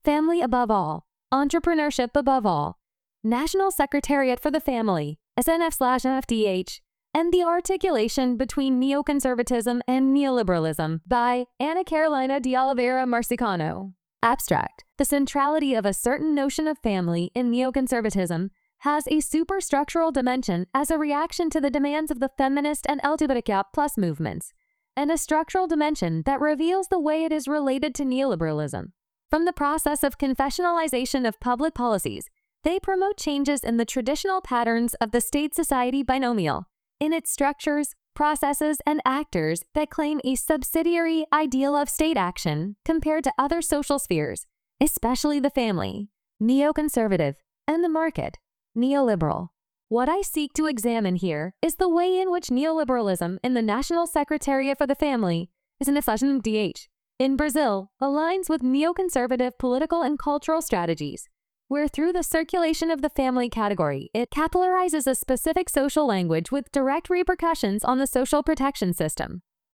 family above all, entrepreneurship above all, National Secretariat for the Family, SNF/FDH, and the Articulation Between Neoconservatism and Neoliberalism by Ana Carolina de Oliveira Marcicano. Abstract. The centrality of a certain notion of family in neoconservatism has a superstructural dimension as a reaction to the demands of the feminist and LGBTQ+ movements, and a structural dimension that reveals the way it is related to neoliberalism. From the process of confessionalization of public policies, they promote changes in the traditional patterns of the state-society binomial, in its structures, processes, and actors that claim a subsidiary ideal of state action compared to other social spheres, especially the family, neoconservative, and the market, neoliberal. What I seek to examine here is the way in which neoliberalism in the National Secretariat for the Family, SNF/FDH, in Brazil aligns with neoconservative political and cultural strategies, where through the circulation of the family category, it capillarizes a specific social language with direct repercussions on the social protection system.